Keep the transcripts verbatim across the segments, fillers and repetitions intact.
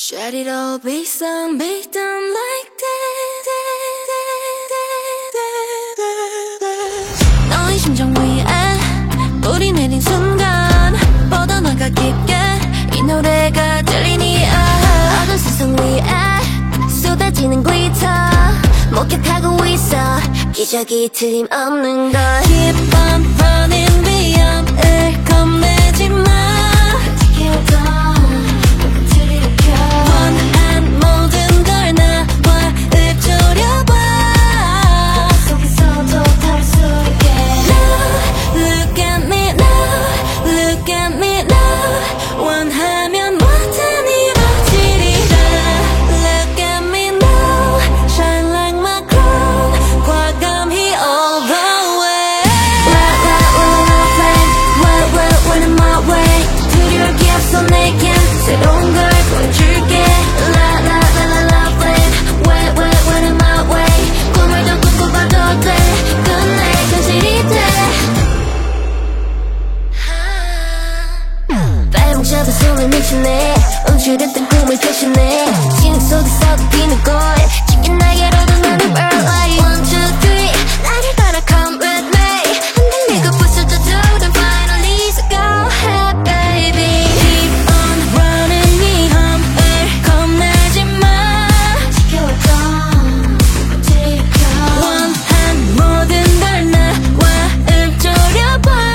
Should it all be done, be done like this? 너의 심장 위에 뿌리 내린 순간 뻗어나가 깊게 이 노래가 들리니 아 어두운 세상 위에 쏟아지는 glitter 목격하고 있어 기적이 틀림없는 걸 Keep on running 위험을 겁내지 마 원한 모든 걸 나와 읊조려봐 속에서도 다를 수 있게 Now, look at me now, look at me now 원하면 뭐든 이루어지리라 Look at me now, shine like my crown 과감히 all the way Right, right, right, right, flame Right, right, right in my way 두려움이 없어 내겐 새로운 걸 보여줄게 La, la, la, la, la, flame Right, right, right in my way 꿈을 더 꿈꿔봐도 돼 끝내 현실이 돼 발목 잡아 손을 미치네 움츠렸던 꿈을 대신해 진흙 속에서도 피는 걸 짙은 날개로도 나는 burn like One, two, three 나를 따라 come with me 흔들리고 부서져도 then finally so go ahead baby Keep on running 위험을 겁내지 마 지켜왔던 꽃을 일으켜 원한 모든 걸 나와 읊조려봐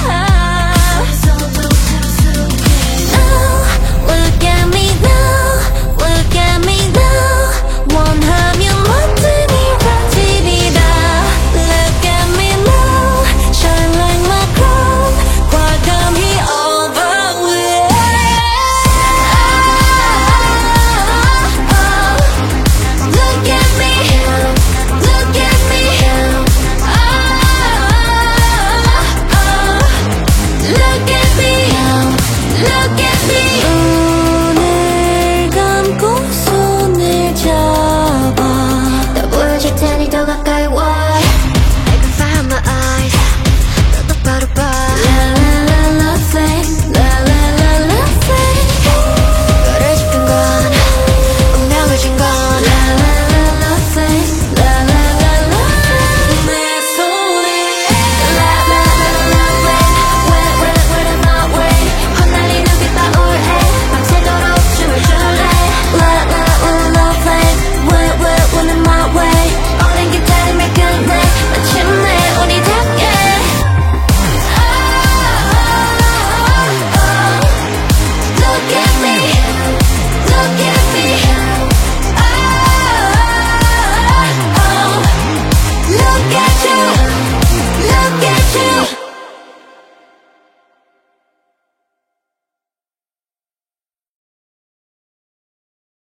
Look at me now, look at me now 원하면 뭐든 이루어지리라 Look at me now, shine like my crown 과감히 all the way Look at me, look at me Look at me, look at me 눈을 감고 손을 잡아 더 보여줄 테니 더 가까이 와 I can find my eyes 더 똑바로 봐 La la la la flame La la la la flame 너를 지킨 건 운명을 진 건 La la la la flame La la la la flame 내 손에 La la la la flame Wet wet wet in my way 헛날리는 빗방울에 밤새도록 춤을 출래 La la la la flame Wet wet wet in my way 오랜 기다림을 끝내 마침내 우리 닿게 Look at me, look at me Look at you, look at you